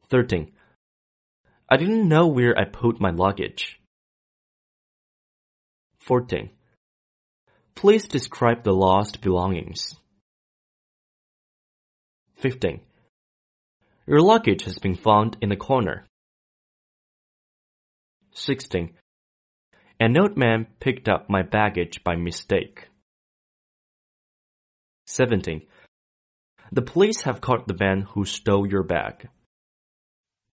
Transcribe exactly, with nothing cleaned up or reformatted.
thirteen. I didn't know where I put my luggage. fourteen. Please describe the lost belongings. fifteen. Your luggage has been found in the corner. sixteen. An old man picked up my baggage by mistake. seventeen. The police have caught the man who stole your bag.